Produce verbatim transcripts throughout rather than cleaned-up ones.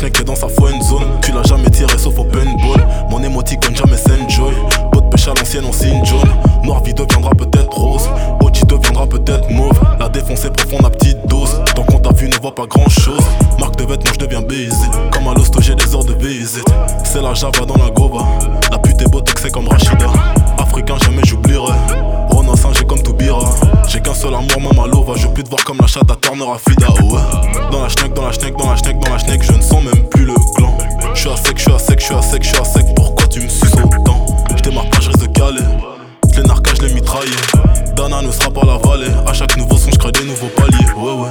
schneck est dans sa friend zone. Tu l'as jamais tiré sauf au paintball. Mon émoticône jamais s'enjoy. Pot de pêche à l'ancienne on signe jaune. Noir vie deviendra peut-être rose. O G deviendra peut-être mauve. La défonce est profonde à petite dose. Tant qu'on t'a vu ne voit pas grand chose. Marque de vêtements je deviens baisé. Comme à l'hosto j'ai des heures de visite. C'est la Java dans la Gova. La pute est botox c'est comme Rachida. Africain jamais j'oublierai. Ronan Saint j'ai comme Toubira. J'ai qu'un seul amour moi Malova. Je veux plus te voir comme la chatte à Turner à Fida. Oh ouais. Dans la schneck, dans la schneck, dans la schneck, dans la schneck. Je ne sens même plus le gland. Je suis à sec, je suis à sec, je suis à sec, je suis à sec. Pourquoi tu me suces autant? Je démarre pas, je risque de caler. Les narcas je les mitraille. Dana ne sera pas la vallée. À chaque nouveau son je crée des nouveaux paliers. Ouais ouais.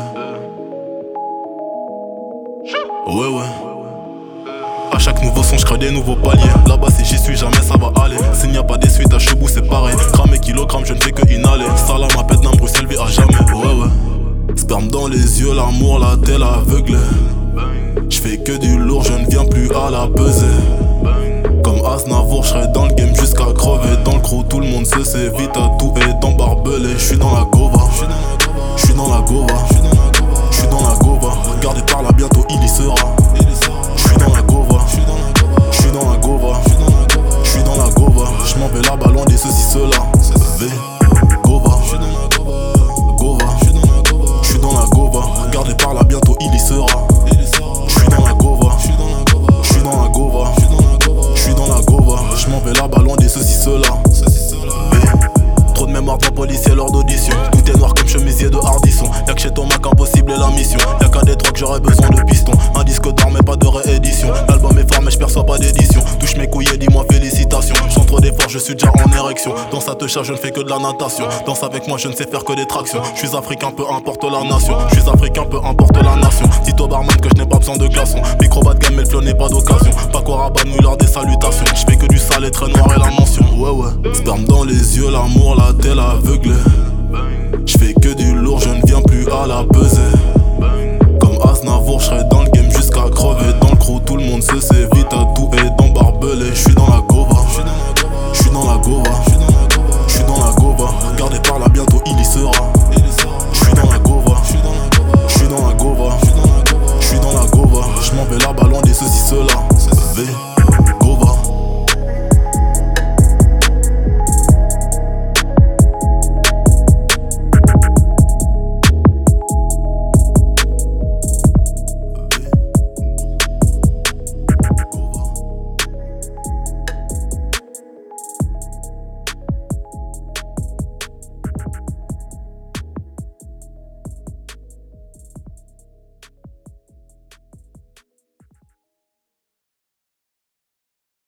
Ouais ouais. À chaque nouveau son je crée des nouveaux paliers. Là-bas si j'y suis jamais ça va aller. S'il n'y a pas des suites à chebou c'est pareil. Gramme et kilogrammes je ne fais que inhaler. Salam à Petnam Bruxelles vit à jamais. Ouais ouais. Sperme dans les yeux, l'amour, la tête aveuglée. J'fais que du lourd, je ne viens plus à la peser. Comme Aznavour, j'serai dans le game jusqu'à crever. Dans le crew, tout le monde se sait vite à tout est dans barbelé. J'suis dans la Gova, j'suis dans la Gova, j'suis dans la Gova. Regardez par là, bientôt il y sera. J'suis dans la Gova, j'suis dans la Gova, j'suis dans la Gova. J'm'en vais là-bas loin des ceci, cela. V, Gova, Gova, j'suis dans la Gova. Regardez par là, bientôt il y sera. J'suis dans la Gova, j'suis dans la Gova, j'suis dans la Gova. J'm'en vais là-bas loin des ceci, cela. Trop de mémoire d'un policier lors d'audition. Tout est noir comme chemisier de Hardisson. Y'a que chez Thomas qu'impossible est la mission. Y'a qu'à Détroit que j'aurais besoin de piston. Un disque d'or mais pas de réédition. L'album est fort mais je perçois pas d'édition. Touche mes couilles et dis-moi félicitations. Sans trop d'efforts je suis déjà en érection. Dans sa te je ne fais que de la natation. Danse avec moi je ne sais faire que des tractions. Je suis africain peu importe la nation. Je suis africain peu importe la nation. Dites au barman que je n'ai pas besoin de glaçons. Micro bas de gamme mais le flow n'est pas d'occasion. Pas quoi rabat nous leur des salutations. Je fais que du sale et très noir et la mention. Ouais ouais. Sperme dans les yeux, l'amour, la tête aveuglée. J'fais que du lourd, je ne viens plus à la peser. Comme Aznavour, j'serai dans le game jusqu'à crever. Dans le crew, tout le monde se sait vite à tout est dans barbelé. J'suis dans la Gova, j'suis dans la Gova, j'suis dans la Gova. Regardez par là, bientôt il y sera. J'suis dans la Gova, j'suis dans la Gova, j'suis dans la Gova. J'm'en vais là-bas loin des ceci, cela. V.